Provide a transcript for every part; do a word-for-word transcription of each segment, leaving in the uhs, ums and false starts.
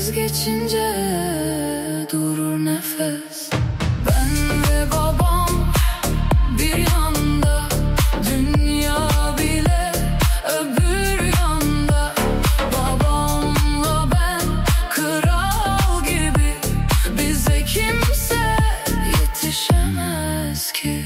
Biz geçince durur nefes. Ben ve babam bir yanda, dünya bile öbür yanda. Babamla ben kral gibi, bize kimse yetişemez ki.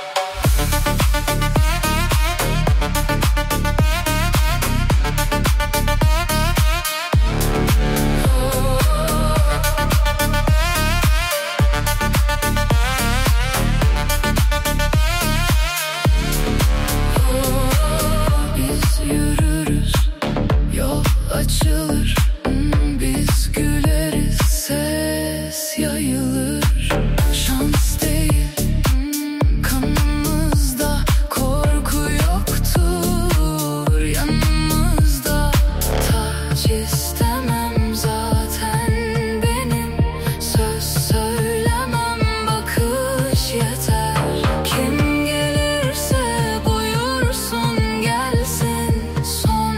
Açılır, biz güleriz, ses yayılır. Şans değil, kanımızda korku yoktur yanımızda. Taç istemem zaten benim, söz söylemem, bakış yeter. Kim gelirse buyursun gelsin, son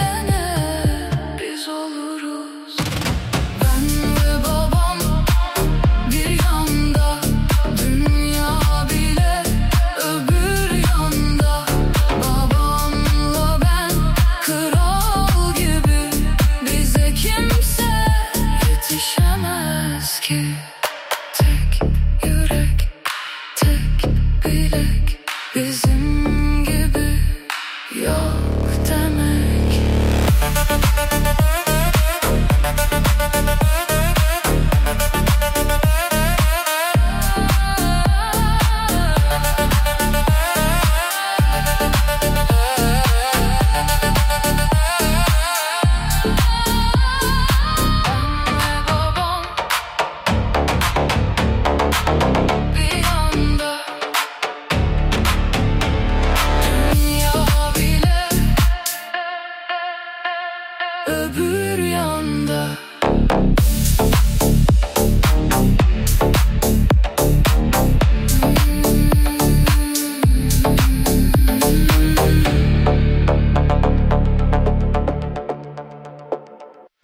oluruz. Ben ve babam bir yanda, dünya bile öbür yanda. Babamla ben kral gibi, bize kimse yetişemez ki. Tek yürek, tek bilek, bizim gibi yok demek. Öbür yan